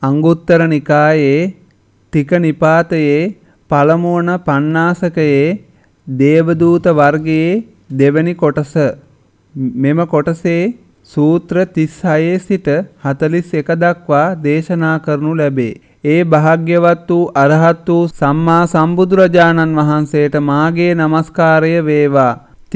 අංගුත්තර නිකායේ තික නිපාතයේ පළමුවන පඤ්ඤාසකයේ දේවදූත වර්ගයේ දෙවැනි කොටස. මෙම කොටසේ සූත්‍ර 36 සිට 41 දක්වා දේශනා කරනු ලැබේ. ඒ භාග්‍යවත් වූ අරහත් වූ සම්මා සම්බුදුරජාණන් වහන්සේට මාගේ නමස්කාරය වේවා.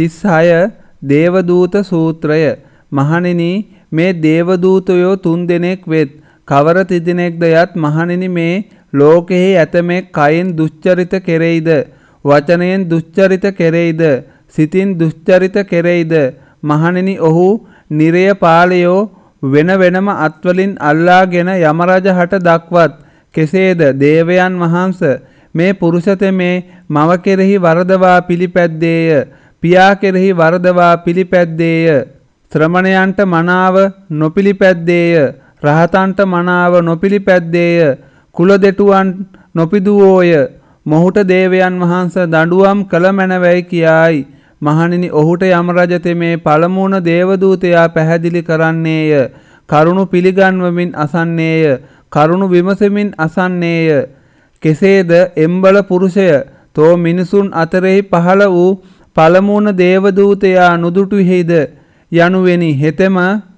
36 දේවදූත සූත්‍රය. මහණෙනි, මේ දේවදූතයෝ 3 දෙනෙක් වෙත්. කවර තිදෙනෙක්ද යත් මහණෙනි, මේ ලෝකෙහි ඇතමෙක් කයින් දුස්චරිත කෙරෙයිද, වචනයෙන් දුස්චරිත කෙරෙයිද, සිතින් දුස්චරිත කෙරෙයිද. මහණෙනි, ඔහු නිරය පාලයෝ වෙන වෙනම අත්වලින් අල්ලාගෙන යමරජහට දක්වත්. කෙසේද? දේවයන් වහන්ස, මේ පුරුෂතමේ මව කෙරෙහි වරදවා පිළිපැද්දේය, පියා කෙරෙහි වරදවා පිළිපැද්දේය, ශ්‍රමණයන්ට මනාව නොපිළිපැද්දේය, රහතන්ට මනාව නොපිළිපැද්දේය, කුල දෙටුවන් නොපිදුවෝය. මොහුට දේවයන් වහන්ස දඬුවම් කළ මැනවයි කියායි. මහණෙනි, ඔහුට යමරජතෙමේ පළමුවන දේවදූතයා පැහැදිලි කරන්නේය. කරුණු පිළිගන්වමින් අසන්නේය, කරුණු විමසමින් අසන්නේය. කෙසේද? එම්බල පුරුෂය තෝ මිනිසුන් අතරෙහි පහළ වූ පළමුවන දේවදූතයා නුදුටුෙහිද යනුවෙනි. හෙතෙම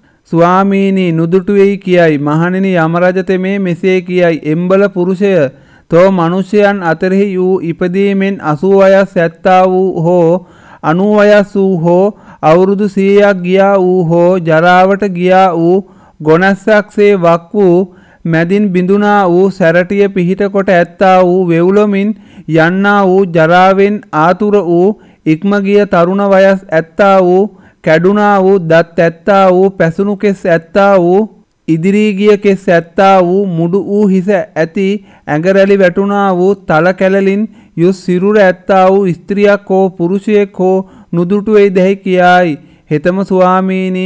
ස්වාමීනි නුදුටුෙහි කියයි. මහණෙනි, යමරජතෙමේ මෙසේ කියයි. එම්බල පුරුෂය තෝ මනුෂ්‍යයන් අතරෙහි වූ ඉපදීමෙන් 80 වයස් ඇත්තා වූ හෝ 90 වයස් වූ හෝ අවුරුදු 100ක් ගියා වූ හෝ ජරාවට ගියා වූ ගොනස්සක්සේ වක් වූ මැදින් බිඳුනා වූ සැරටිය පිහිට කොට ඇත්තා වූ වෙවුලමින් යන්නා වූ ජරාවෙන් ආතුර වූ ඉක්ම ගිය තරුණ වයස් ඇත්තා වූ කැඩුනා වූ දත් ඇත්තා වූ පැසුණු කෙස් ඇත්තා වූ ඉදිරී ගිය කෙස් ඇත්තා වූ මුඩු වූ හිස ඇති ඇඟරැලි වැටුණා වූ තල කැලලින් යුස් සිරුර ඇත්තා වූ ස්ත්‍රියක් හෝ පුරුෂයෙක් හෝ නුදුටුවේයි දැයි කියයි. හෙතම ස්වාමීනි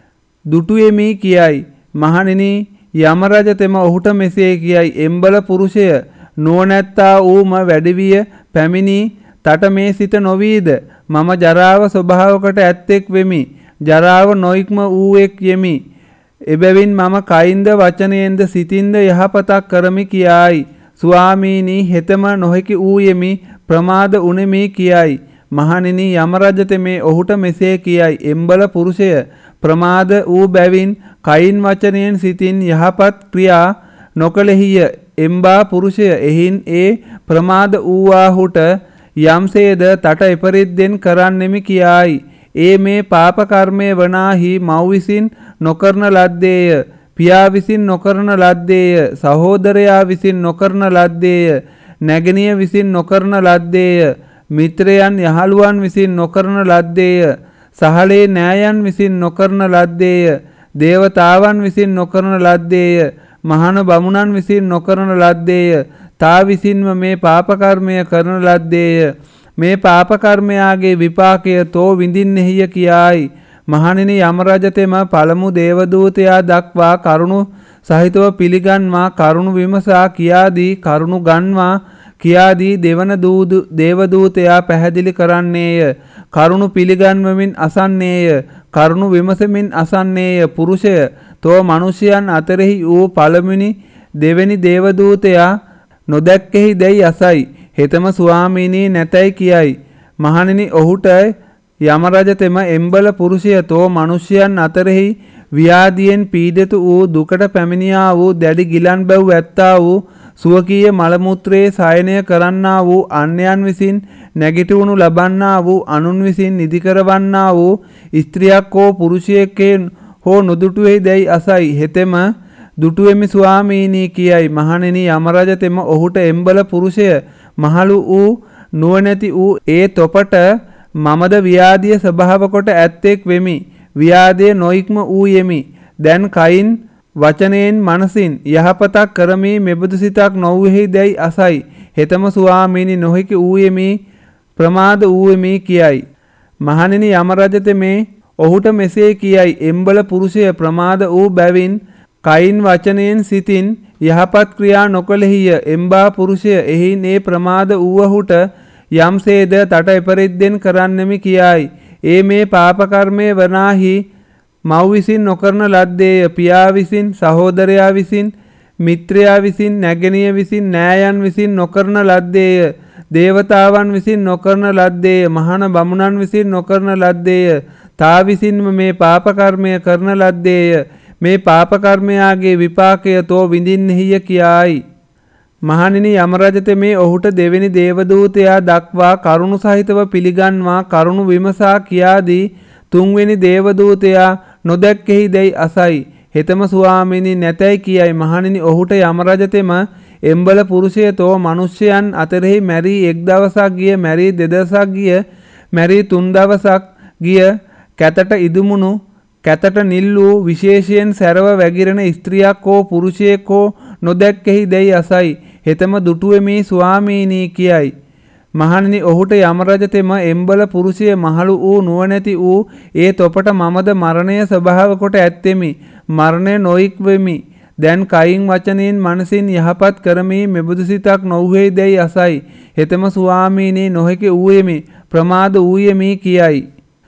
දුටුවෙමි කියයි. මහණෙනි, යමරජතෙම ඔහුට මෙසේ කියයි. එම්බල පුරුෂය නුවණැත්තා වූම වැඩිවිය පැමිණි තට මේ සිත නොවීද? මම ජරාව ස්වභාවකට ඇත්තෙක් වෙමි. ජරාව නොයික්ම වූෙක් යෙමි. එබැවින් මම කයින්ද වචනයෙන්ද සිතින්ද යහපතක් කරමි කියයි. ස්වාමීනි, හෙතම නොහැකි වූයෙමි, ප්‍රමාද උනේමි කියයි. මහණෙනි, යමරජතෙමේ ඔහුට මෙසේ කියයි. එම්බල පුරුෂය ප්‍රමාද වූ බැවින් කයින් වචනයෙන් සිතින් යහපත් ක්‍රියා නොකලෙහිය. එම්බා පුරුෂය එහින් ඒ ප්‍රමාද වූවාහුට යම්සේද තට එපරිද්දෙන් කරන්නෙමි කියයි. ඒ මේ පාප කර්මය වනාහි මව් විසින් නොකරන ලද්දේය, පියා විසින් නොකරන ලද්දේය, සහෝදරයා විසින් නොකරන ලද්දේය, නැගණිය විසින් නොකරන ලද්දේය, මිත්‍රයන් යහළුවන් විසින් නොකරන ලද්දේය, සහලේ නෑයන් විසින් නොකරන ලද්දේය, දේවතාවන් විසින් නොකරන ලද්දේය, මහාන බමුණන් විසින් නොකරන ලද්දේය. තා විසින්ම මේ පාප කර්මය කරන ලද්දේය. මේ පාප කර්මයාගේ විපාකය තෝ විඳින්නෙහිය කියයි. මහණෙනි, යමරජතෙම පළමු දේවදූතයා දක්වා කරුණු සහිතව පිළිගන්වා කරුණු විමසා කියාදී කරුණු ගන්වා කියාදී දෙවන දේවදූතයා පැහැදිලි කරන්නේය. කරුණු පිළිගන්වමින් අසන්නේය, කරුණු විමසමින් අසන්නේය. පුරුෂය තෝ මනුෂ්‍යයන් අතරෙහි වූ පළමුනි දෙවැනි දේවදූතයා නොදැක්කෙහි දැයි අසයි. හෙතම ස්වාමීනි නැතයි කියයි. මහණෙනි, ඔහුට යමරජතෙම එම්බල පුරුෂය තෝ මනුෂ්‍යයන් අතරෙහි ව්‍යාධියෙන් පීඩිත වූ දුකට පැමිණියා වූ දැඩි ගිලන් බැව් ඇත්තා වූ සුවකීය මලමුත්‍රයේ සයනය කරන්නා වූ අන්‍යයන් විසින් නැගිටවනු ලබන්නා වූ අනුන් විසින් නිදි කරවන්නා වූ ස්ත්‍රියක් හෝ පුරුෂයෙක් හෝ නොදුටුවෙහි දැයි අසයි. හෙතෙම දුටුවෙමි ස්වාමීනි කියයි. මහණෙනි, යමරජතෙම ඔහුට එම්බල පුරුෂය මහලු වූ නුවණැති වූ ඒ තොපට මමද ව්‍යාධිය ස්වභාව කොට ඇත්තෙක් වෙමි. ව්‍යාධිය නොයික්ම වූ යෙමි. දැන් කයින් වචනයෙන් මනසින් යහපතක් කරමි මෙබඳු සිතක් නොවුෙහි දැයි අසයි. හෙතම ස්වාමීනි නොහැකි වූ යෙමි, ප්‍රමාද වූ යෙමි කියයි. මහණෙනි, යමරජතෙමේ ඔහුට මෙසේ කියයි. එම්බල පුරුෂය ප්‍රමාද වූ බැවින් කයින් වචනයෙන් සිතින් යහපත් ක්‍රියා නොකලෙහිය. එම්බා පුරුෂය එහින් ඒ ප්‍රමාද වූවහුට යම්සේද තට එපරිද්දෙන් කරන්නෙමි කියයි. ඒ මේ පාප කර්මය වනාහි මව් විසින් නොකරන ලද්දේය, පියා විසින්, සහෝදරයා විසින්, මිත්‍රයා විසින් නැගණිය විසින් නෑයන් විසින් නොකරන ලද්දේය. දේවතාවන් විසින් නොකරන ලද්දේය. මහාන බමුණන් විසින් නොකරන ලද්දේය. තා විසින්ම මේ පාප කර්මය කරන ලද්දේය. මේ පාප කර්මයාගේ විපාකය තෝ විඳින්නෙහිය කියායි. මහණෙනි යමරජතෙමේ ඔහුට දෙවෙනි දේවදූතයා දක්වා කරුණු සහිතව පිළිගන්වා කරුණු විමසා කියාදී තුන්වෙනි දේවදූතයා නොදැක්කෙහි දැයි අසයි. හෙතම ස්වාමීනි නැතැයි කියයි. මහණෙනි ඔහුට යමරජතෙම එම්බල පුරුෂයතෝ මිනිස්යන් අතරෙහි මැරී එක් දවසක් ගිය, මැරී දෙදවසක් ගිය, මැරී තුන් දවසක් ගිය, කැතට ඉදුමුණු කැතට නිල් වූ විශේෂයෙන් සැරව වැගිරෙන ස්ත්‍රියක් හෝ පුරුෂයෙක් හෝ නොදැක්කෙහි දැයි අසයි. හෙතම දුටුවෙමි ස්වාමීනී කියයි. මහණෙනි ඔහුට යමරජතෙම එම්බල පුරුෂය මහලු වූ නුවණැති වූ ඒ තොපට මමද මරණය ස්වභාව කොට ඇත්තෙමි. මරණය නොයික් වෙමි. දැන් කයින් වචනයෙන් මනසින් යහපත් කරමි මෙබඳු සිතක් නොවුෙහි දැයි අසයි. හෙතම ස්වාමීනී නොහැකි වූයෙමි ප්‍රමාද වූයෙමි කියයි.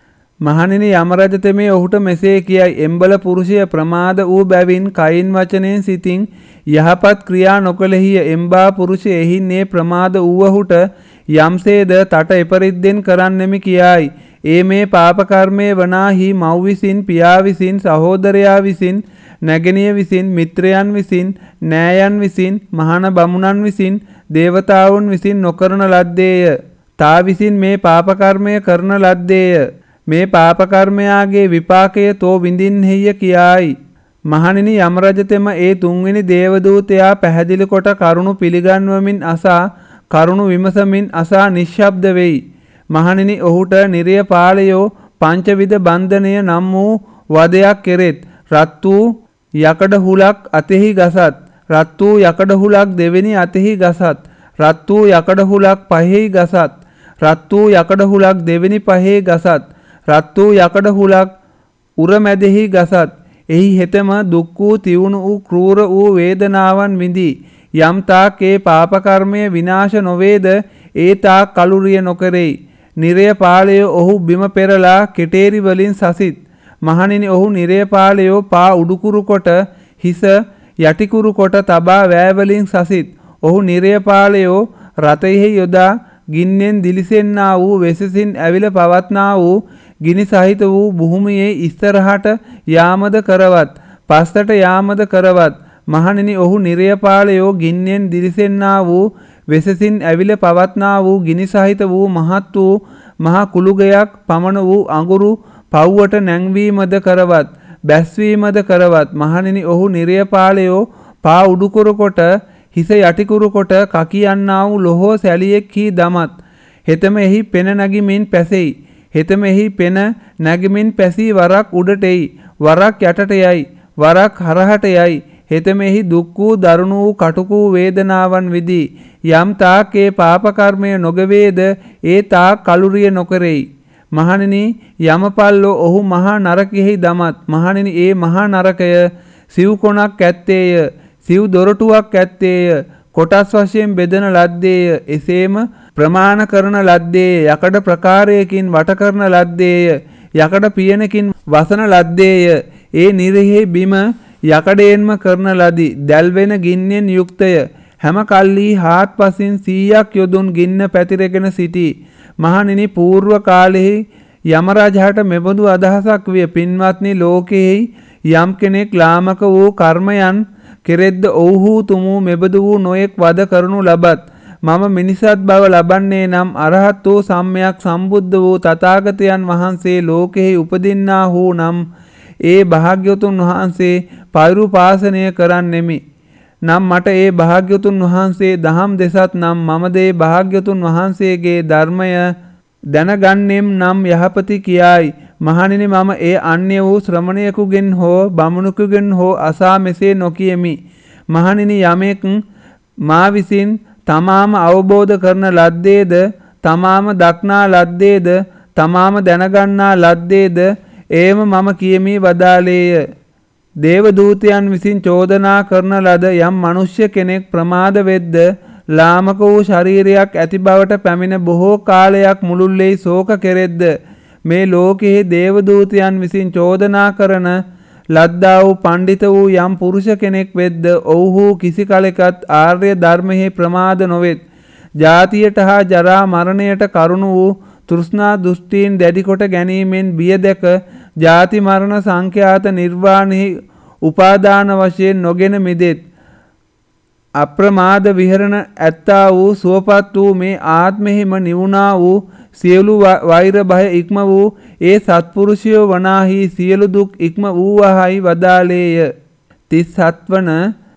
මහණෙනි යමරජතෙමේ ඔහුට මෙසේ කියයි. එම්බල පුරුෂය ප්‍රමාද වූ බැවින් කයින් වචනයෙන් සිතින් යහපත් ක්‍රියා නොකළෙහිය. එම්බා පුරුෂය එහින්නේ ප්‍රමාද වූවහුට යම්සේද තට එපරිද්දෙන් කරන්නෙමි කියයි. ඒ මේ පාප කර්මයේ වනාහි මව් විසින්, පියා විසින්, සහෝදරයා විසින්, නැගණිය විසින්, මිත්‍රයන් විසින්, නෑයන් විසින්, මහාන බමුණන් විසින්, දේවතාවුන් විසින් නොකරන ලද්දේය. තා විසින් මේ පාප කර්මය කරන ලද්දේය. මේ පාප කර්මයාගේ විපාකය තෝ විඳින්නෙහිය කියායි. මහණෙනි යමරජතෙම ඒ තුන්වෙනි දේවදූතයා පැහැදිලි කොට කරුණු පිළිගන්වමින් අසා කරුණු විමසමින් අසා නිශ්ශබ්ද වෙයි. මහණෙනි ඔහුට නිරය පාලයෝ පංචවිධ බන්ධනය නම් වූ වදයක් කෙරෙත්. රත් වූ යකඩ හුලක් අතෙහි ගසත්. රත් වූ යකඩ හුලක් දෙවෙනි අතෙහි ගසත්. රත් වූ යකඩ හුලක් පහෙහි ගසත්. රත් වූ යකඩ හුලක් දෙවෙනි පහේ ගසත්. රත් වූ යකඩ හුලක් උර මැදෙහි ගසත්. එහි හෙතම දුක් වූ තියුණු වූ ක්‍රූර වූ වේදනාවන් විඳී. යම් තාක් ඒ පාප කර්මය විනාශ නොවේද ඒ තාක් කලුරිය නොකරෙයි. නිරය පාලය ඔහු බිම පෙරලා කෙටේරි වලින් සසිත්. මහණෙනි ඔහු නිරය පාලයෝ පා උඩුකුරු කොට හිස යටිකුරු කොට තබා වෑවලින් සසිත්. ඔහු නිරය පාලයෝ රතයෙහි යොදා ගින්නෙන් දිලිසෙන්නා වූ වෙසසින් ඇවිල පවත්නා වූ ගිනි සහිත වූ භූමියේ ඉස්තරහට යාමද කරවත්. පස්සට යාමද කරවත්. මහණෙනි ඔහු නිරය පාලයෝ ගින්නෙන් දිලිසෙන්නා වූ වෙසසින් ඇවිල පවත්නා වූ ගිනි සහිත වූ මහත් වූ මහා කුළුගයක් පමණ වූ අඟුරු පව්වට නැංවීමද කරවත්. බැස්වීමද කරවත්. මහණෙනි ඔහු නිරය පාලයෝ පා උඩුකුරු කොට හිස යටිකුරු කොට කකියන්නා වූ ලොහෝ සැලියෙක් හි දමත්. හෙතම එහි පෙන නැගිමින් පැසෙයි. හෙතම එහි පෙන නැගිමින් පැසී වරක් උඩට එයි. වරක් යටට යයි. වරක් හරහට යයි. හෙතම එහි දුක් වූ දරුණු වූ කටුක වූ වේදනාවන් විදී. යම් තාක් ඒ පාප කර්මය නොගවේද ඒ තාක් කලුරිය නොකරෙයි. මහණෙනි යමපල්ලෝ ඔහු මහා නරකයෙහි දමත්. මහණෙනි ඒ මහා නරකය සිව් කොණක් ඇත්තේය. සිව් දොරටුවක් ඇත්තේය. කොටස් වශයෙන් බෙදන ලද්දේය. එසේම ප්‍රමාණ කරන ලද්දේය. යකඩ ප්‍රකාරයකින් වට කරන ලද්දේය. යකඩ පියනකින් වසන ලද්දේය. ඒ නිරෙහි බිම යකඩයෙන්ම කරන ලදි. දැල්වෙන ගින්නෙන් යුක්තය. හැම කල්ලි හාත්පසින් 100ක් යොදුන් ගින්න පැතිරගෙන සිටී. මහණෙනි పూర్ව කාලෙහි යමරජහට මෙබඳු අදහසක් විය. පින්වත්නි ලෝකෙහි යම් කෙනෙක් ලාමක වූ කර්මයන් කෙරෙද්ද ඔව්හු තුමු මෙබඳු වූ නොයෙක් වද කරනු ලබත්. මම මිනිසත් බව ලබන්නේ නම් අරහත් වූ සම්මයක් සම්බුද්ධ වූ තථාගතයන් වහන්සේ ලෝකෙහි උපදින්නා වූ නම් ඒ භාග්‍යවතුන් වහන්සේ පෛරුපාසනය කරන්නෙමි. නම් මට ඒ භාග්‍යවතුන් වහන්සේ දහම් දෙසත් නම් මමද ඒ භාග්‍යවතුන් වහන්සේගේ ධර්මය දැනගන්නෙම් නම් යහපති කියායි. මහණෙනි මම ඒ අන්‍ය වූ ශ්‍රමණයෙකුගෙන් හෝ බමුණෙකුගෙන් හෝ අසා මෙසේ නොකියමි. මහණෙනි යමෙක් මා විසින් තමාම අවබෝධ කරන ලද්දේද, තමාම දක්නා ලද්දේද, තමාම දැනගන්නා ලද්දේද එයම මම කියමි වදාළේය. දේවදූතයන් විසින් චෝදනා කරන ලද යම් මනුෂ්‍ය කෙනෙක් ප්‍රමාද වෙද්ද ලාමක වූ ශරීරයක් ඇති බවට පැමිණ බොහෝ කාලයක් මුළුල්ලේ ශෝක කෙරෙද්ද මේ ලෝකෙහි දේවදූතයන් විසින් චෝදනා කරන ලද්දා වූ පඬිත වූ යම් පුරුෂ කෙනෙක් වෙද්ද ඔව්හු කිසි කලෙකත් ආර්ය ධර්මෙහි ප්‍රමාද නොවෙත්. ජාතියට හා ජරා මරණයට කරුණු වූ තෘෂ්ණා දෘෂ්ටීන් දැඩි කොට ගැනීමෙන් බිය දැක ජාති මරණ සංඛ්‍යාත නිර්වාණෙහි උපාදාන වශයෙන් නොගෙන මිදෙත්. අප්‍රමාද විහරණ ඇත්තා වූ සුවපත් වූ මේ ආත්මෙහිම නිවුණා වූ සියලු වෛර භය ඉක්ම වූ ඒ සත්පුරුෂයෝ වනාහි සියලු දුක් ඉක්ම වූවහයි වදාළේය. 37 වන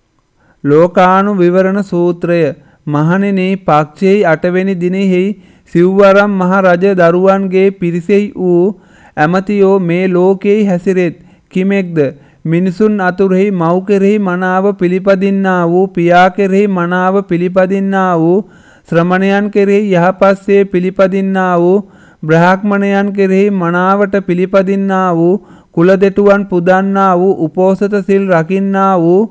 ලෝකානු විවරණ සූත්‍රය. මහණෙනි, පක්ෂෙහි 8 වෙනි දිනෙහි සිව්වරම් මහ රජ දරුවන්ගේ පිරිසෙහි වූ ඇමතියෝ මේ ලෝකෙහි හැසිරෙත්. කිමෙක්ද? මිනිසුන් අතුරෙහි මව් කෙරෙහි මනාව පිළිපදින්නා වූ, පියා කෙරෙහි මනාව පිළිපදින්නා වූ, ශ්‍රමණයන් කෙරෙහි යහපස්සේ පිළිපදින්නා වූ, බ්‍රාහ්මණයන් කෙරෙහි මනාවට පිළිපදින්නා වූ, කුලදෙටුවන් පුදන්නා වූ, උපෝසත සිල් රකින්නා වූ,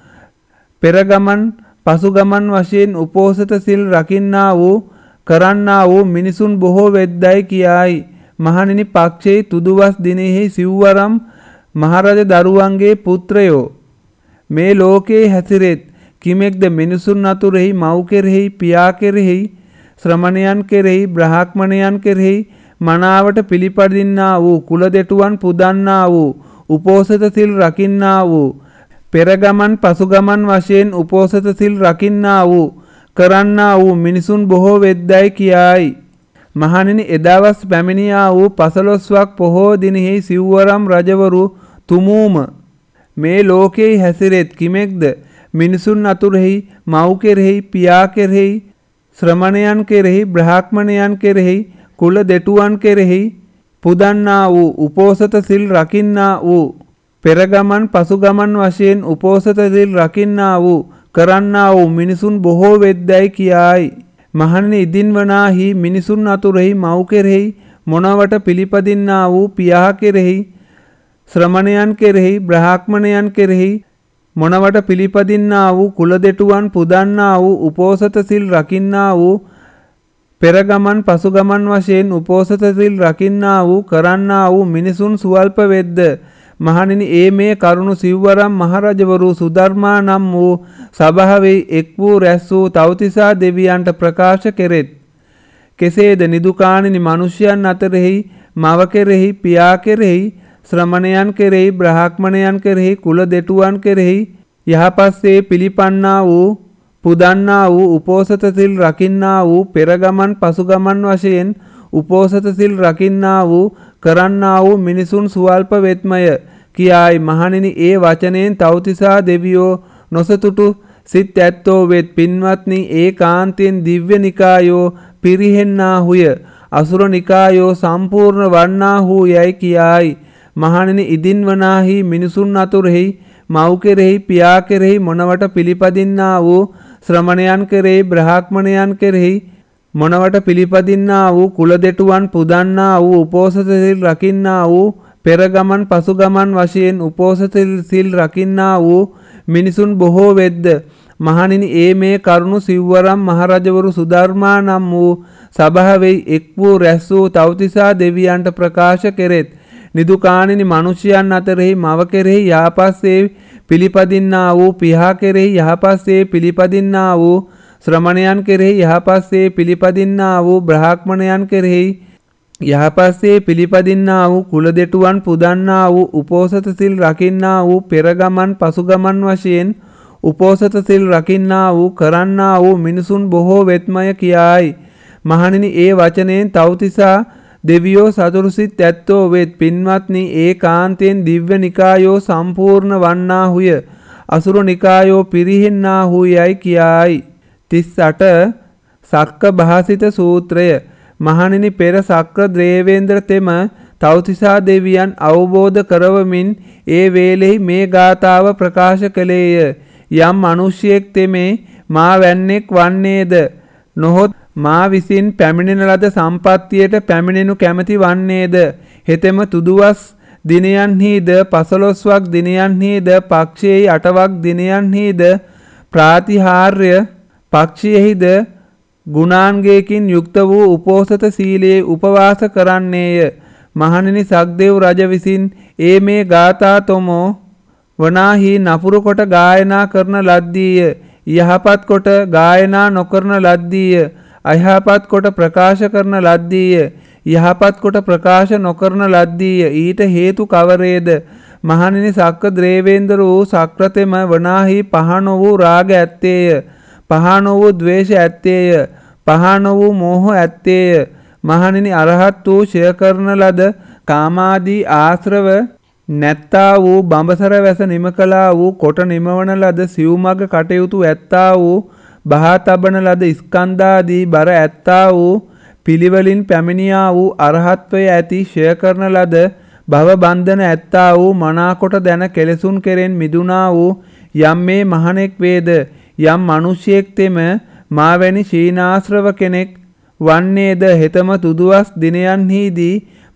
පෙරගමන් පසුගමන් වශයෙන් උපෝසත සිල් රකින්නා වූ, කරන්නා වූ මිනිසුන් බොහෝ වෙද්දයි කියායි. මහණෙනි, පක්ෂේ තුදුවස් දිනෙහි සිව්වරම් මහරජ දරුවන්ගේ පුත්‍රයෝ මේ ලෝකේ හැසිරෙත්. කිමෙක්ද? මිනිසුන් අතුරෙහි මව් කෙරෙහි, පියා කෙරෙහි, ශ්‍රමණයන් කෙරෙහි, බ්‍රාහ්මණයන් කෙරෙහි මනාවට පිළිපදින්නා වූ, කුලදෙටුවන් පුදන්නා වූ, උපෝසත සිල් රකින්නා වූ, පෙරගමන් පසුගමන් වශයෙන් උපෝසත සිල් රකින්නා වූ, කරන්නා වූ මිනිසුන් බොහෝ වෙද්දයි කියායි. මහණෙනි, එදවස් පැමිණියා වූ 15වක් පොහෝ දිනෙහි සිව්වරම් රජවරු තුමූම මේ ලෝකෙහි හැසිරෙත්. කිමෙක්ද? මිනිසුන් අතුරෙහි මව් කෙරෙහි, පියා කෙරෙහි, ශ්‍රමණයන් කෙරෙහි, බ්‍රාහ්මණයන් කෙරෙහි, කුල දෙටුවන් කෙරෙහි පුදන්නා වූ, උපෝසත සිල් රකින්නා වූ, පෙරගමන් පසුගමන් වශයෙන් උපෝසත සිල් රකින්නා වූ, කරන්නා වූ මිනිසුන් බොහෝ වෙද්දයි කියායි. මහණෙනි, ඉදින්වනාහි මිනිසුන් අතුරෙහි මව් කෙරෙහි මොනවට පිළිපදින්නා වූ, පියා කෙරෙහි, ශ්‍රමණයන් කෙරෙහි, බ්‍රාහ්මණයන් කෙරෙහි මොනවට පිළිපදින්නා වූ, කුලදෙටුවන් පුදන්නා වූ, උපෝසත සිල් රකින්නා වූ, පෙරගමන් පසුගමන් වශයෙන් උපෝසත සිල් රකින්නා වූ, කරන්නා වූ මිනිසුන් සුවල්ප වෙද්ද. මහණෙනි, මේ කරුණු සිව්වරම් මහරජවරු සුධර්මා නම් වූ සභාවේ එක් වූ රැස් වූ තව්තිසා දෙවියන්ට ප්‍රකාශ කෙරෙත්. කෙසේද? නිදුකාණෙනි, මිනිසයන් අතරෙහි මව කෙරෙහි, පියා කෙරෙහි, ශ්‍රමණයන් කෙරෙහි, බ්‍රාහ්මණයන් කෙරෙහි, කුල දෙටුවන් කෙරෙහි යහපස්සේ පිළිපන්නා වූ, පුදන්නා වූ, උපෝසත සිල් රකින්නා වූ, පෙරගමන් පසුගමන් වශයෙන් උපෝසත සිල් රකින්නා වූ, කරන්නා වූ මිනිසුන් සුවල්ප වෙත්මය කියායි. මහණෙනි, ඒ වචනයෙන් තව්තිසා දෙවියෝ නොසතුටු සිත් ඇත්තෝ වෙත්. පින්වත්නි, ඒකාන්තයෙන් දිව්‍ය නිකායෝ පිරිහෙන්නාහුය, අසුර නිකායෝ සම්පූර්ණ වන්නාහු යයි කියායි. මහණෙනි, ඉදින්වනාහි මිනිසුන් අතුරෙහි මව් කෙරෙහි, පියා කෙරෙහි මොනවට පිළිපදින්නා වූ, ශ්‍රමණයන් කෙරෙහි, බ්‍රාහ්මණයන් කෙරෙහි මොනවට පිළිපදින්නා වූ, කුලදෙටුවන් පුදන්නා වූ, උපෝසත සිල් රකින්නා වූ, පෙරගමන් පසුගමන් වශයෙන් උපෝසත සිල් රකින්නා වූ මිනිසුන් බොහෝ වෙද්ද. මහණෙනි, මේ කරුණු සිව්වරම් මහරජවරු සුධර්මා නම් වූ සභාවේ එක් වූ රැස් වූ තව්තිසා දෙවියන්ට ප්‍රකාශ කෙරෙත්. නිදුකාණෙනි, මිනිසයන් අතරෙහි මව කෙරෙහි යහපස්සේ පිළිපදින්නා වූ, පියා කෙරෙහි යහපස්සේ පිළිපදින්නා වූ, ශ්‍රමණයන් කෙරෙහි යහපස්සේ පිළිපදින්නා වූ, බ්‍රාහ්මණයන් කෙරෙහි යහපස්සේ පිළිපදින්නා වූ, කුලදෙටුවන් පුදන්නා වූ, උපෝසත සිල් රකින්නා වූ, පෙරගමන් පසුගමන් වශයෙන් උපෝසත සිල් රකින්නා වූ, කරන්නා වූ මිනිසුන් බොහෝ වෙත්මය කියායි. මහණෙනි, ඒ වචනයෙන් තව්තිසා දෙවියෝ සතුරුසිත ඇත්තෝ වෙත්. පින්වත්නි, ඒකාන්තයෙන් දිව්‍ය නිකායෝ සම්පූර්ණ වන්නාහුය, අසුර නිකායෝ පිරිහෙන්නාහු යයි කියායි. 38 සක්ක භාසිත සූත්‍රය. මහණෙනි, පෙර සක්‍ර දේවේන්ද්‍ර තෙම තව්තිසා දෙවියන් අවබෝධ කරවමින් ඒ වේලෙහි මේ ගාථාව ප්‍රකාශ කළේය. යම් මනුෂ්‍යයෙක් තෙමේ මා වැන්නෙක් වන්නේද නොහොත් මා විසින් පැමිණෙන ලද සම්පත්තියට පැමිණෙනු කැමැති වන්නේද? හෙතෙම තුදුවස් දිනයන්හිද, 15වක් දිනයන්හිද, පක්ෂයේ 8වක් දිනයන්හිද, ප්‍රාතිහාර්ය පක්ෂයෙහිද ගුණාංගයකින් යුක්ත වූ උපෝසත සීලයේ උපවාස කරන්නේය. මහණෙනි සක්දෙව් රජ විසින් ඒ මේ ගාථා තොමෝ වනාහි නපුරු කොට ගායනා කරන ලද්දීය. යහපත් කොට ගායනා නොකරන ලද්දීය. අයහපත් කොට ප්‍රකාශ කරන ලද්දීය. යහපත් කොට ප්‍රකාශ නොකරන ලද්දීය. ඊට හේතු කවරේද? මහණෙනි සක්ක ද්‍රේවේන්ද්‍ර වූ සක්‍රතෙම වනාහි පහන වූ රාග ඇත්තේය. පහන වූ ද්වේෂ ඇත්තේය. පහන වූ මෝහ ඇත්තේය. මහණෙනි අරහත් වූ ෂය කරන ලද කාමාදී ආශ්‍රව නැත්තා වූ බඹසර වැස නිම කළා වූ කොට නිමවන ලද සිව්මග කටයුතු ඇත්තා වූ බහා තබන ලද ස්කන්ධාදී බර ඇත්තා වූ පිළිවෙලින් පැමිණියා වූ අරහත්වය ඇති ෂය කරන ලද භව බන්ධන ඇත්තා වූ මනාකොට දැන කෙලෙසුන් කෙරෙන් මිදුණා වූ යම් මේ මහණෙක් වේද යම් මිනිසෙක් තෙම මා වැනි ශීනාශ්‍රව කෙනෙක් වන්නේද හෙතම තුදුවස් දිනයන්හිදී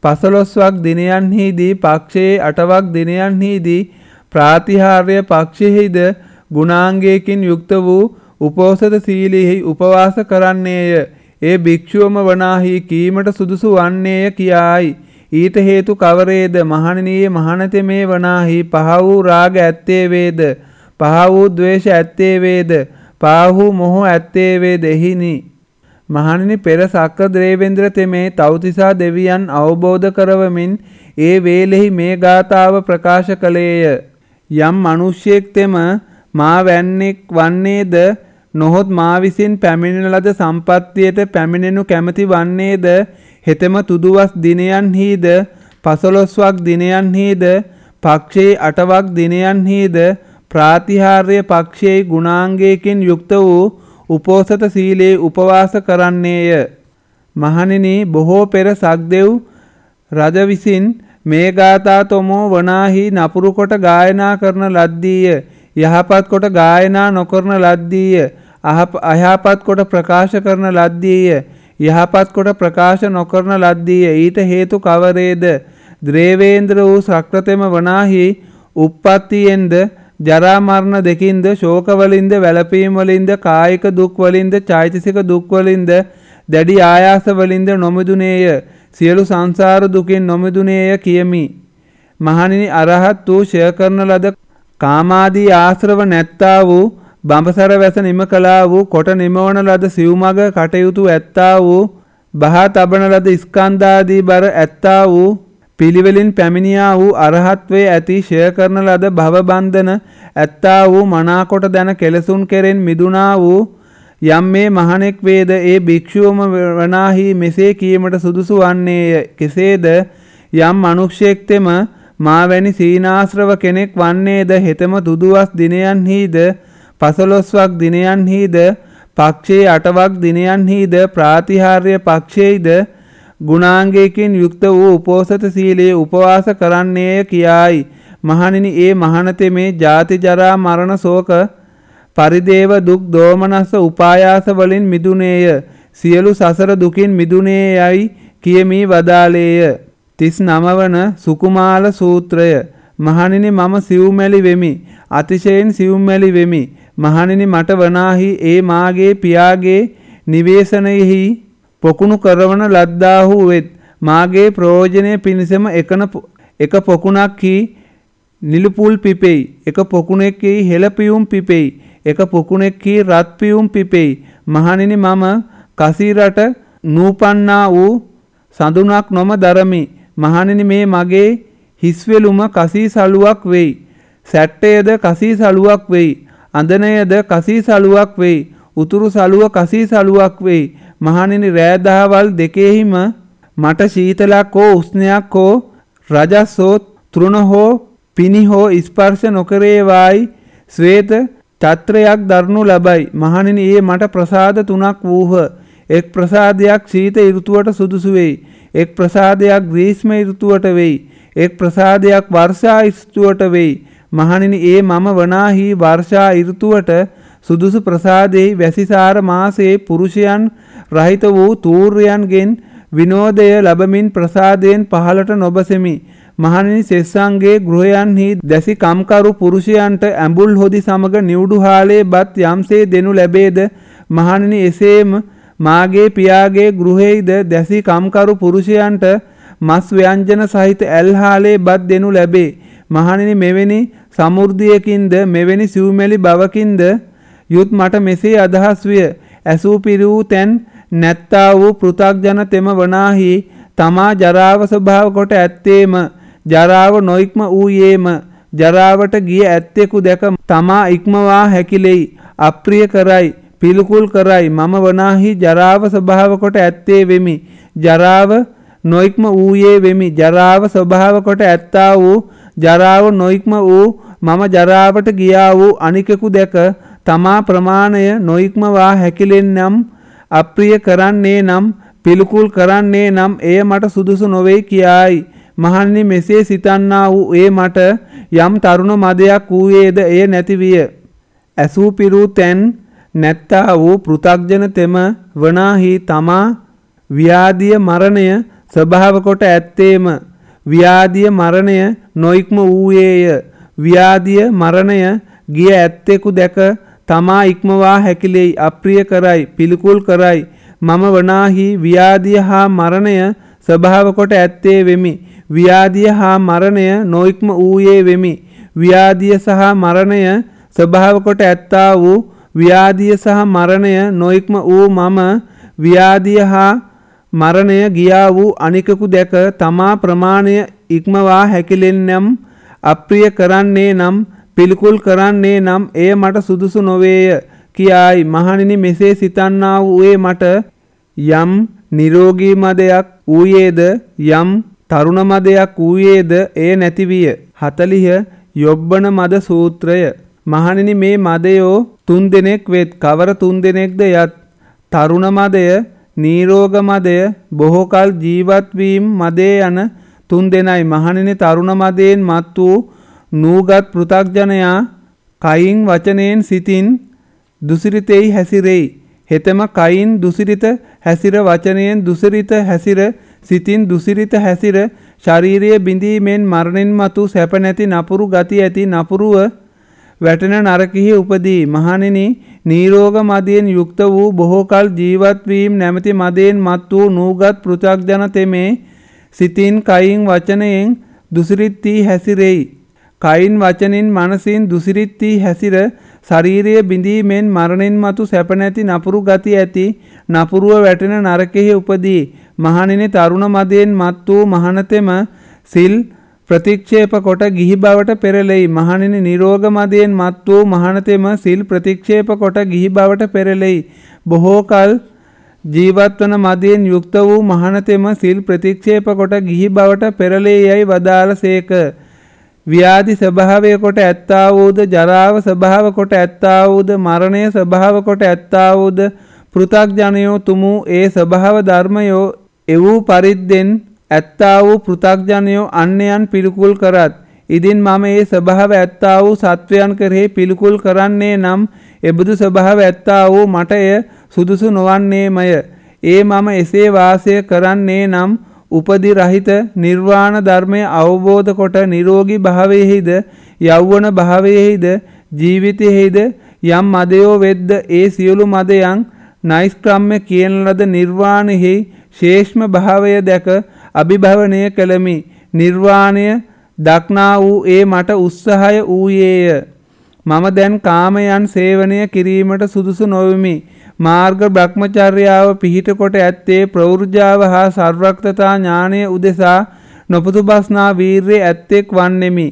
15ක් දිනයන්හිදී පක්ෂයේ 8වක් දිනයන්හිදී ප්‍රාතිහාර්ය පක්ෂයේද ගුණාංගයකින් යුක්ත වූ උපෝසත සීලෙහි උපවාස කරන්නේය. ඒ භික්ෂුවම වනාහි කීමට සුදුසු වන්නේය කියායි. ඊට හේතු කවරේද? මහණෙනි මහණතෙ මේ වනාහි පහ වූ රාග ඇත්තේ වේද? පහ වූ ද්වේෂ ඇත්තේ වේද? පහ වූ මොහ ඇත්තේ වේද? එහිනි. මහණෙනි පෙර සක්‍ර ද්‍රේවේන්ද්‍ර තෙමේ තව්තිසා දෙවියන් අවබෝධ කරවමින් ඒ වේලෙහි මේ ගාථාව ප්‍රකාශ කළේය. යම් මිනිසෙක් තෙම මා වැන්නෙක් වන්නේද නොහොත් මා විසින් පැමිණෙන ලද සම්පත්තියට පැමිණෙනු කැමැති වන්නේද හෙතෙම තුදුවස් දිනයන්හිද 15ක් දිනයන්හිද පක්ෂයේ 8වක් දිනයන්හිද ප්‍රාතිහාර්ය පක්ෂයේ ගුණාංගයකින් යුක්ත වූ උපෝසත සීලේ උපවාස කරන්නේය. මහණෙනි බොහෝ පෙර සක්දෙව් රජ විසින් මේ ගාථා තොමෝ වනාහි නපුරු කොට ගායනා කරන ලද්දීය. යහපත් කොට ගායනා නොකරන ලද්දීය. අයහපත් කොට ප්‍රකාශ කරන ලද්දීය. යහපත් කොට ප්‍රකාශ නොකරන ලද්දීය. ඊට හේතු කවරේද? ද්‍රේවේන්ද්‍ර වූ සක්‍රතෙම වනාහි උප්පත්තියෙන්ද ජරා මරණ දෙකින්ද ශෝක වලින්ද වැළපීම් වලින්ද කායික දුක් වලින්ද චෛතසික දුක් වලින්ද දැඩි ආයාස වලින්ද නොමිදුනේය. සියලු සංසාර දුකින් නොමිදුනේය කියමි. මහණෙනි අරහත් වූ ෂය කරන ලද කාමාදී ආශ්‍රව නැත්තා වූ බඹසර වැස නිම කළා වූ කොට නිමවන ලද සිව්මග කටයුතු ඇත්තා වූ බහා තබන ලද ස්කන්ධාදී බර ඇත්තා වූ පිළිවෙලින් පැමිණියා වූ අරහත්වේ ඇති ෂය කරන ලද භව බන්ධන ඇත්තා වූ මනාකොට දැන කෙලසුන් කෙරෙන් මිදුණා වූ යම් මේ මහණෙක් වේද ඒ භික්ෂුවම වනාහි මෙසේ කීමට සුදුසු වන්නේය. කෙසේද? යම් මනුෂ්‍යෙක් තෙම මා වැනි සීනාශ්‍රව කෙනෙක් වන්නේද හෙතම තුදුවස් දිනයන්හිද 15ක් දිනයන්හිද පක්ෂයේ 8වක් දිනයන්හිද ප්‍රාතිහාර්ය පක්ෂයේද ගුණාංගයකින් යුක්ත වූ උපෝසත සීලයේ උපවාස කරන්නේය කියායි. මහණෙනි ඒ මහණතෙ මේ ජාති ජරා මරණ ශෝක පරිදේව දුක් දෝමනස්ස උපායාස වලින් මිදුනේය. සියලු සසර දුකින් මිදුනේ යයි කියමී වදාළේය. 39 වන සුකුමාල සූත්‍රය. මහණෙනි මම සිව්මැලි වෙමි. අතිශයින් සිව්මැලි වෙමි. මහණෙනි මට වනාහි ඒ මාගේ පියාගේ නිවේශනයෙහි පොකුණු කරවන ලද්දාහු වෙත්. මාගේ ප්‍රයෝජනය පිණිසම එක පොකුණක් හි නිලුපුල් පිපෙයි. එක පොකුණෙක් හි හෙළපියුම් පිපෙයි. එක පොකුණෙක් හි රත් පියුම් පිපෙයි. මහණෙනි මම කසීරට නූපන්නා වූ සඳුනක් නොම දරමි. මහණෙනි මේ මගේ හිස්වෙලුම කසී සලුවක් වෙයි. සැට්ටයද කසී සලුවක් වෙයි. අඳනයද කසී සලුවක් වෙයි. උතුරු සලුව කසී සලුවක් වෙයි. මහණෙනි රෑ දහවල් දෙකෙහිම මට සීතලක් හෝ උෂ්ණයක් හෝ රජස් හෝ තෘණ හෝ පිනි හෝ ස්පර්ශ නොකරේවායි ශ්වේත චත්‍රයක් දරනු ලබයි. මහණෙනි ඒ මට ප්‍රසාද 3ක් වූහ. එක් ප්‍රසාදයක් ශීත ඍතුවට සුදුසු වෙයි. එක් ප්‍රසාදයක් ග්‍රීෂ්ම ඍතුවට වෙයි. එක් ප්‍රසාදයක් වර්ෂා ඍතුවට වෙයි. මහණෙනි ඒ මම වනාහි වර්ෂා ඍතුවට සුදුසු ප්‍රසාදෙහි වැසිසාර මාසයේ පුරුෂයන් රහිත වූ තූර්යයන්ගෙන් විනෝදය ලැබමින් ප්‍රසාදයෙන් පහළට නොබසෙමි. මහණෙනි සෙස්සන්ගේ ගෘහයන්හි දැසි කම්කරු පුරුෂයන්ට ඇඹුල් හොදි සමග නිවුඩු හාලේ බත් යම්සේ දෙනු ලැබේද මහණෙනි එසේම මාගේ පියාගේ ගෘහෙහිද දැසි කම්කරු පුරුෂයන්ට මස් ව්‍යංජන සහිත ඇල්හාලේ බත් දෙනු ලැබේ. මහණෙනි මෙවැනි සමෘද්ධියකින්ද මෙවැනි සිව්මැලි බවකින්ද යුත් මට මෙසේ අදහස් විය. ඇසූ පිරූ තැන් නැත්තා වූ පෘථග්ජන තෙම වනාහි තමා ජරාව ස්වභාව කොට ඇත්තේම ජරාව නොඉක්ම වූයේම ජරාවට ගිය ඇත්තෙකු දැක තමා ඉක්මවා හැකිලෙයි. අප්‍රිය කරයි පිළිකුල් කරයි. මම වනාහි ජරාව ස්වභාව කොට ඇත්තේ වෙමි. ජරාව නොඉක්ම වූයේ වෙමි. ජරාව ස්වභාව කොට ඇත්තා වූ ජරාව නොඉක්ම වූ මම ජරාවට ගියා වූ අනිකෙකු දැක තමා ප්‍රමාණය නොඉක්මවා හැකිලෙන්නම් අප්‍රිය කරන්නේ නම් පිළිකුල් කරන්නේ නම් එය මට සුදුසු නොවේ කියායි. මහණනි මෙසේ සිතන්නා වූ ඒ මට යම් තරුණ මදයක් වූයේද එය නැති විය. ඇසූ පිරූ තැන් නැත්තා වූ පෘථග්ජන තෙම වනාහි තමා ව්‍යාධිය මරණය ස්වභාව කොට ඇත්තේම ව්‍යාධිය මරණය නොඉක්ම වූයේය. ව්‍යාධිය මරණය ගිය ඇත්තෙකු දැක තමා ඉක්මවා හැකිලෙයි. අප්‍රිය කරයි පිළිකුල් කරයි. මම වනාහි ව්‍යාධිය හා මරණය ස්වභාව කොට ඇත්තේ වෙමි. ව්‍යාධිය හා මරණය නොඉක්ම වූයේ වෙමි. ව්‍යාධිය සහ මරණය ස්වභාව කොට ඇත්තා වූ ව්‍යාධිය සහ මරණය නොඉක්ම වූ මම ව්‍යාධිය හා මරණය ගියා වූ අනිකෙකු දැක තමා ප්‍රමාණය ඉක්මවා හැකිලෙන්නම් අප්‍රිය කරන්නේ නම් පිළිකුල් කරන්නේ නම් එය මට සුදුසු නොවේය කියායි. මහණෙනි මෙසේ සිතන්නා වූයේ මට යම් නිරෝගී මදයක් වූයේද යම් තරුණ මදයක් වූයේද එය නැති විය. 40 යොබ්බන මද සූත්‍රය. මහණෙනි මේ මදයෝ 3 දෙනෙක් වෙත්. කවර 3 දෙනෙක්ද යත් තරුණ මදය, නීරෝග මදය, බොහෝ කල ජීවත් වීම මදය යන 3 දෙනයි. මහණෙනි තරුණ මදයෙන් මත් වූ නූගත් පෘථග්ජනයා කයින් වචනයෙන් සිතින් දුසිරිතෙහි හැසිරෙයි. හෙතෙම කයින් දුසිරිත හැසිර වචනයෙන් දුසිරිත හැසිර සිතින් දුසිරිත හැසිර ශාරීරිය බිඳීමෙන් මරණින් මතු සැප නැති නපුරු ගති ඇති නපුරුව වැටෙන නරකෙහි උපදී. මහණෙනි නීරෝග මදයෙන් යුක්ත වූ බොහෝ කල ජීවත් වීම නැමැති මදයෙන් මත් වූ නූගත් පෘථග්ජන තෙමේ සිතින් කයින් වචනයෙන් දුසිරිත වී හැසිරෙයි. කයින් වචනින් මනසින් දුසිරිත වී හැසිර ශරීරය බිඳීමෙන් මරණින් මතු සැප නැති නපුරු ගති ඇති නපුරුව වැටෙන නරකෙහි උපදී. මහණෙනි තරුණ මදයෙන් මත් වූ මහණතෙම සිල් ප්‍රතික්ෂේප කොට ගිහි බවට පෙරලෙයි. මහණෙනි නිරෝග මදයෙන් මත් වූ මහණතෙම සිල් ප්‍රතික්ෂේප කොට ගිහි බවට පෙරලෙයි. බොහෝ කල ජීවත් වන මදයෙන් යුක්ත වූ මහණතෙම සිල් ප්‍රතික්ෂේප කොට ගිහි බවට පෙරලෙයි යයි වදාළසේක. ව්‍යාධි ස්වභාවය කොට ඇත්තා වූද ජරාව ස්වභාව කොට ඇත්තා වූද මරණය ස්වභාව කොට ඇත්තා වූද පෘථග්ජනයෝ තුමු ඒ ස්වභාව ධර්මයෝ එවූ පරිද්දෙන් ඇත්තා වූ පෘථග්ජනයෝ අන්‍යයන් පිළිකුල් කරත්. ඉදින් මම ඒ ස්වභාව ඇත්තා වූ සත්වයන් කෙරෙහි පිළිකුල් කරන්නේ නම් එබඳු ස්වභාව ඇත්තා වූ මට එය සුදුසු නොවන්නේමය. ඒ මම එසේ වාසය කරන්නේ නම් උපදි රහිත නිර්වාණ ධර්මය අවබෝධ කොට නිරෝගී භාවයෙහිද යෞවන භාවයෙහිද ජීවිතයෙහිද යම් මදයෝ වෙද්ද ඒ සියලු මදයන් නෛෂ්ක්‍රම්‍ය කියන ලද නිර්වාණයෙහි ශේෂ්ම භාවය දැක අභිභවනය කළමි. නිර්වාණය දක්නා වූ ඒ මට උත්සාහය වූයේය. මම දැන් කාමයන් සේවනය කිරීමට සුදුසු නොවෙමි. මාර්ග බ්‍රහ්මචර්යාව පිහිට කොට ඇත්තේ ප්‍රවෘජාව හා සර්වඥතා ඥානය උදෙසා නොපුදුබස්නා වීර්යය ඇත්තෙක් වන්නෙමි.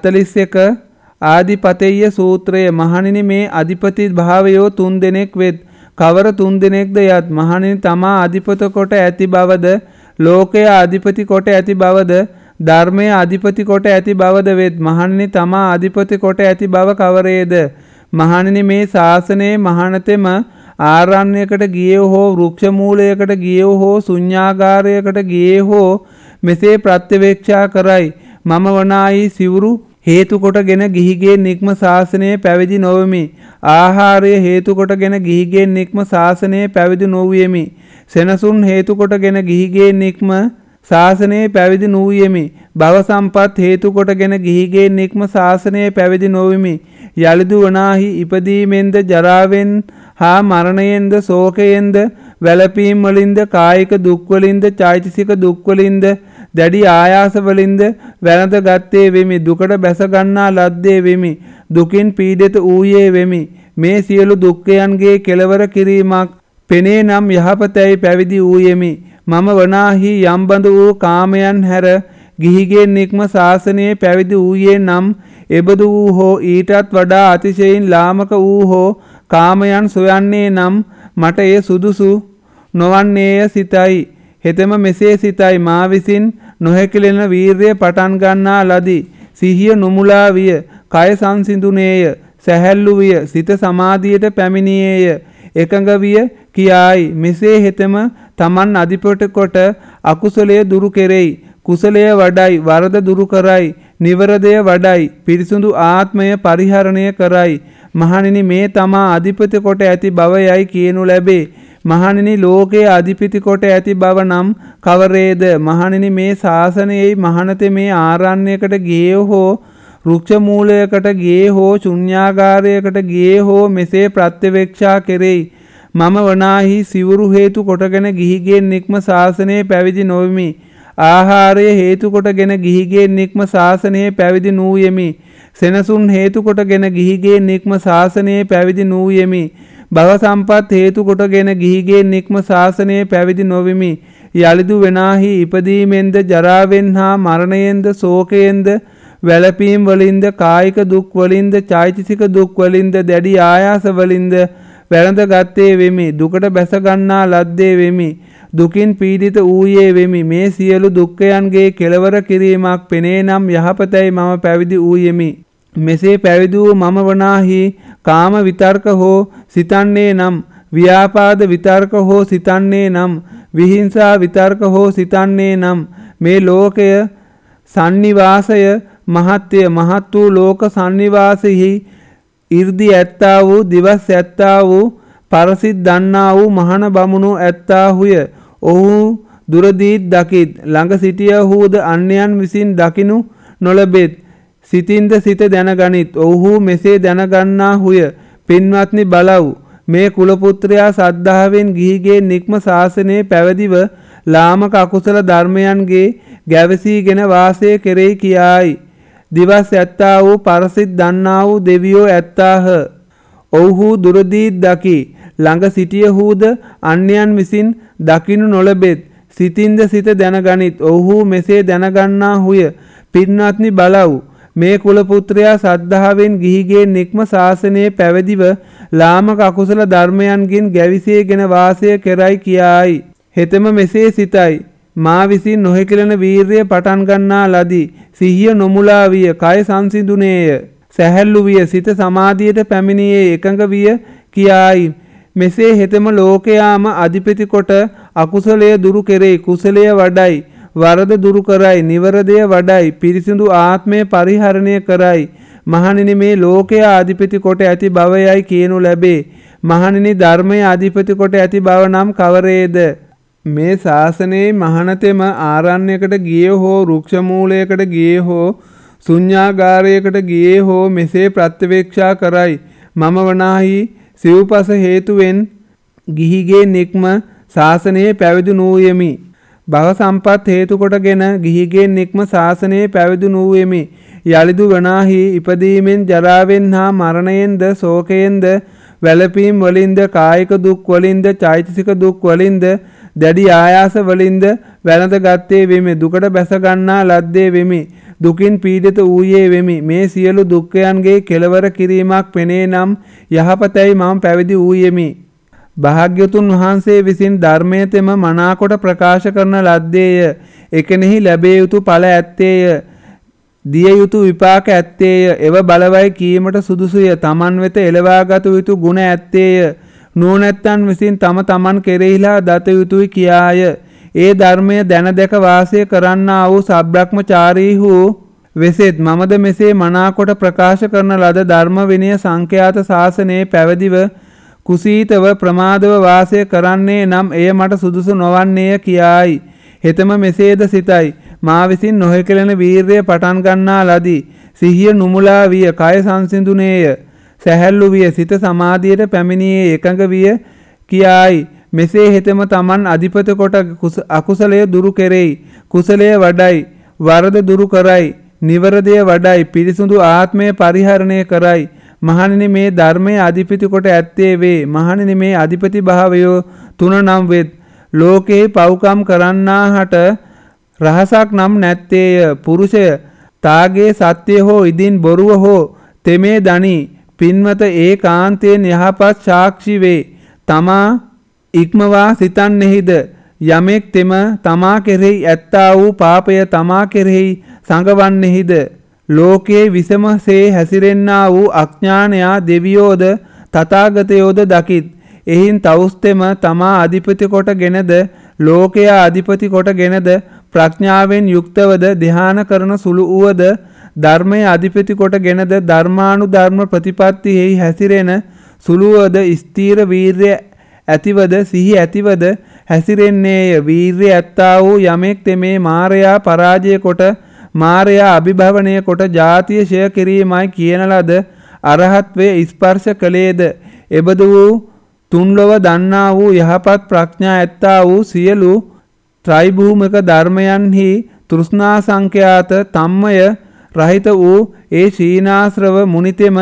41 ආදිපතෙය්‍ය සූත්‍රය. මහණෙනි මේ අධිපති භාවයෝ 3 දෙනෙක් වෙත්. කවර 3 දෙනෙක්ද යත් මහණෙනි තමා අධිපත කොට ඇති බවද ලෝකය අධිපති කොට ඇති බවද ධර්මය අධිපති කොට ඇති බවද වෙත්. මහණෙනි තමා අධිපති කොට ඇති බව කවරේද? මහණෙනි මේ ශාසනයේ මහණතෙම ආරණ්‍යයකට ගියේ හෝ වෘක්ෂ මූලයකට ගියේ හෝ ශුන්‍යාගාරයකට ගියේ හෝ මෙසේ ප්‍රත්‍යවේක්ෂා කරයි. මම වනායි සිවුරු හේතු කොටගෙන ගිහිගේ නික්ම ශාසනයේ පැවිදි නොවෙමි. ආහාරය හේතු කොටගෙන ගිහිගේ නික්ම ශාසනයේ පැවිදි නොවියෙමි. සෙනසුන් හේතු කොටගෙන ගිහිගේ නික්ම ශාසනයේ පැවිදි නොවියෙමි. භව සම්පත් හේතු කොටගෙන ගිහිගේ නික්ම ශාසනයේ පැවිදි නොවෙමි. යලිදු වනාහි ඉපදීමෙන්ද ජරාවෙන් හා මරණයෙන්ද ශෝකයෙන්ද වැළපීම් වලින්ද කායික දුක් වලින්ද චෛතසික දුක් වලින්ද දැඩි ආයාස වලින්ද වැළඳ ගත්තේ වෙමි. දුකට බැස ගන්නා ලද්දේ වෙමි. දුකින් පීඩිත වූයේ වෙමි. මේ සියලු දුක්ඛයන්ගේ කෙලවර කිරීමක් පෙනේ නම් යහපතයි පැවිදි වූයෙමි. මම වනාහි යම්බඳු වූ කාමයන් හැර ගිහිගෙන් නික්ම ශාසනයේ පැවිදි වූයේ නම් එබඳු වූ හෝ ඊටත් වඩා අතිශයින් ලාමක වූ හෝ කාමයන් සොයන්නේ නම් මට එය සුදුසු නොවන්නේය සිතයි. හෙතෙම මෙසේ සිතයි. මා විසින් නොහැකිලෙන වීර්යය පටන් ගන්නා ලදී. සිහිය නුමුලා විය. කය සංසිඳුනේය. සැහැල්ලු විය. සිත සමාධියට පැමිණියේය. එකඟ විය කියායි. මෙසේ හෙතෙම තමන් අධිපති කොට අකුසලය දුරු කෙරෙයි. කුසලය වඩයි. වරද දුරු කරයි. නිවරදය වඩයි. පිරිසුදු ආත්මය පරිහරණය කරයි. මහණෙනි මේ තමා අධිපති කොට ඇති බව යයි කියනු ලැබේ. මහණෙනි ලෝකයේ අධිපති කොට ඇති බව නම් කවරේද? මහණෙනි මේ ශාසනයෙහි මහණතේ මේ ආරණ්‍යයකට ගියේ හෝ රුක්ෂ මූලයකට ගියේ හෝ ශුන්‍යාගාරයකට ගියේ හෝ මෙසේ ප්‍රත්‍යවේක්ෂා කෙරෙයි. මම වනාහි සිවුරු හේතු කොටගෙන ගිහිගෙන් නික්ම ශාසනයේ පැවිදි නොවෙමි. ආහාරය හේතු කොටගෙන ගිහිගෙන් නික්ම ශාසනයේ පැවිදි නූයෙමි. සෙනසුන් හේතු කොටගෙන ගිහිගෙන් නික්ම ශාසනයේ පැවිදි නූයෙමි. භව සම්පත් හේතු කොටගෙන ගිහිගෙන් නික්ම ශාසනයේ පැවිදි නොවෙමි. යලිදු වෙනාහි ඉපදීමෙන්ද ජරාවෙන් හා මරණයෙන්ද ශෝකයෙන්ද වැළපීම් වලින්ද කායික දුක් වලින්ද චෛතසික දුක් වලින්ද දැඩි ආයාස වලින්ද වැළඳ ගත්තේ වෙමි. දුකට බැස ගන්නා ලද්දේ වෙමි. දුකින් පීඩිත වූයේ වෙමි. මේ සියලු දුක්ඛයන්ගේ කෙලවර කිරීමක් පෙනේ නම් යහපතයි මම පැවිදි වූයෙමි. මෙසේ පැවිදි වූ මම වනාහි කාම විතර්ක හෝ සිතන්නේ නම් ව්‍යාපාද විතර්ක හෝ සිතන්නේ නම් විහිංසා විතර්ක හෝ සිතන්නේ නම් මේ ලෝකය සන්නිවාසය මහත්ය මහත් වූ ලෝක සන්නිවාසෙහි 이르දි ඇත්තා වූ දිවස් ඇත්තා වූ පරසිට දන්නා වූ මහණ බමුණු ඇත්තාහුය. ඔහු දුරදීත් දකිත්. ළඟ සිටියහුද අන්‍යයන් විසින් දකිනු නොලබෙත්. සිතින්ද සිත දැනගනිත්. ඔහු මෙසේ දැනගන්නාහුය. පින්වත්නි බලව්. මේ කුලපුත්‍රයා සද්ධාවෙන් ගිහිගේ නික්ම ශාසනයේ පැවදිව ලාමක අකුසල ධර්මයන්ගේ ගැවසීගෙන වාසය කෙරෙයි කියායි. දිවස් ඇත්තා වූ පරසිට දන්නා වූ දෙවියෝ ඇත්තාහ. ඔව්හු දුරදීත් දකි. ළඟ සිටියහුද අන්‍යයන් විසින් දකිනු නොලබෙත්. සිතින්ද සිත දැනගනිත්. ඔව්හු මෙසේ දැනගන්නාහුය. පින්වත්නි බලව්. මේ කුලපුත්‍රයා සද්ධාවෙන් ගිහිගේ නික්ම ශාසනයේ පැවදිව ලාමක අකුසල ධර්මයන්ගෙන් ගැවිසේගෙන වාසය කරයි කියායි. හෙතෙම මෙසේ සිතයි. මා විසින් නොහැකිලෙන වීර්යය පටන් ගන්නා ලදී. සිහිය නොමුලා විය. කය සංසිඳුනේය. සැහැල්ලු විය. සිත සමාධියට පැමිණියේ එකඟ විය කියායි. මෙසේ හෙතෙම ලෝකයාම අධිපති කොට අකුසලය දුරු කෙරෙයි. කුසලය වඩයි. වරද දුරු කරයි. නිවරදය වඩයි. පිරිසිදු ආත්මය පරිහරණය කරයි. මහණෙනි මේ ලෝකයා අධිපති කොට ඇති බව යයි කියනු ලැබේ. මහණෙනි ධර්මයේ අධිපති කොට ඇති බව නම් කවරේද? මේ ශාසනයේ මහණතෙම ආරණ්‍යයකට ගියේ හෝ රුක්ෂ මූලයකට ගියේ හෝ ශුන්‍යාගාරයකට ගියේ හෝ මෙසේ ප්‍රත්‍යවේක්ෂා කරයි. මම වනාහි සිව්පස හේතුවෙන් ගිහිගේ නික්ම ශාසනයේ පැවිදි නූයෙමි. භව සම්පත් හේතු කොටගෙන ගිහිගේ නික්ම ශාසනයේ පැවිදි නූයෙමි. යලිදු වනාහි ඉපදීමෙන් ජරාවෙන් හා මරණයෙන්ද ශෝකයෙන්ද වැළපීම් වලින්ද කායික දුක් වලින්ද චෛතසික දුක් වලින්ද දැඩි ආයාස වලින්ද වැළඳ ගත්තේ වෙමි. දුකට බැස ගන්නා ලද්දේ වෙමි. දුකින් පීඩිත වූයේ වෙමි. මේ සියලු දුක්ඛයන්ගේ කෙලවර කිරීමක් පෙනේ නම් යහපතයි මම පැවිදි වූයෙමි. භාග්‍යතුන් වහන්සේ විසින් ධර්මයතෙම මනාකොට ප්‍රකාශ කරන ලද්දේය. එකෙනෙහි ලැබිය යුතු ඵල ඇත්තේය. දිය යුතු විපාක ඇත්තේය. එව බලවයි කීමට සුදුසුය. තමන් වෙත එළවාගත යුතු ගුණ ඇත්තේය. නුවණැත්තන් විසින් තමන් කෙරෙහිලා දත යුතුයි කියාය. ඒ ධර්මය දැන දැක වාසය කරන්නා වූ සබ්‍රක්‍මචාරීහු වෙසෙත්. මමද මෙසේ මනාකොට ප්‍රකාශ කරන ලද ධර්ම විනය සංඛ්‍යාත ශාසනයේ පැවදිව කුසීතව ප්‍රමාදව වාසය කරන්නේ නම් එය මට සුදුසු නොවන්නේය කියායි. හෙතෙම මෙසේද සිතයි. මා විසින් නොහැකිලෙන වීර්යය පටන් ගන්නා ලදී. සිහිය නුමුලා විය. කය සංසිඳුනේය. සැහැල්ලු විය. සිත සමාධියට පැමිණියේ එකඟ විය කියායි. මෙසේ හෙතෙම තමන් අධිපති කොට අකුසලය දුරු කෙරෙයි. කුසලය වඩයි. වරද දුරු කරයි. නිවරදය වඩයි. පිරිසුදු ආත්මය පරිහරණය කරයි. මහණෙනි මේ ධර්මයේ අධිපති කොට ඇත්තේ වේ. මහණෙනි මේ අධිපති භාවය තුන නම් වෙත්. ලෝකේ පව්කම් කරන්නාහට රහසක් නම් නැත්තේය. පුරුෂය තාගේ සත්‍ය හෝ ඉදින් බොරුව හෝ තෙමේ දනි. පින්වත ඒකාන්තයෙන් යහපත් සාක්ෂි වේ. තමා ඉක්මවා සිතන්නේහිද යමෙක් තෙම තමා කෙරෙහි ඇත්තා වූ පාපය තමා කෙරෙහි සංගවන්නේහිද ලෝකයේ විසමසේ හැසිරෙන්නා වූ අඥානයා දෙවියෝද තථාගතයෝද දකිත්. එහින් තවුස්තෙම තමා අධිපති කොටගෙනද ලෝකයා අධිපති කොටගෙනද ප්‍රඥාවෙන් යුක්තවද ධ්‍යාන කරන සුළු වූද ධර්මයේ අධිපති කොටගෙනද ධර්මානුධර්ම ප්‍රතිපත්තියෙහි හැසිරෙන සුළුවද ස්ථීර වීර්ය ඇතිවද සිහි ඇතිවද හැසිරෙන්නේය. වීර්ය ඇත්තා වූ යමෙක් තෙමේ මාරයා පරාජය කොට මාරයා අභිභවනය කොට ජාතිය ෂය කිරීමයි කියන ලද අරහත්වේ ස්පර්ශ කළේද එබඳු වූ තුන්ලොව දන්නා වූ යහපත් ප්‍රඥා ඇත්තා වූ සියලු ත්‍රිභූමික ධර්මයන්හි තෘෂ්ණා සංඛ්‍යාත තම්මය රහිත වූ ඒ ශීනාශ්‍රව මුනිතෙම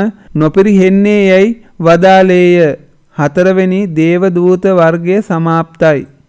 නොපිරිහෙන්නේ යයි වදාළේය. 4 වෙනි දේව දූත වර්ගය සමාප්තයි.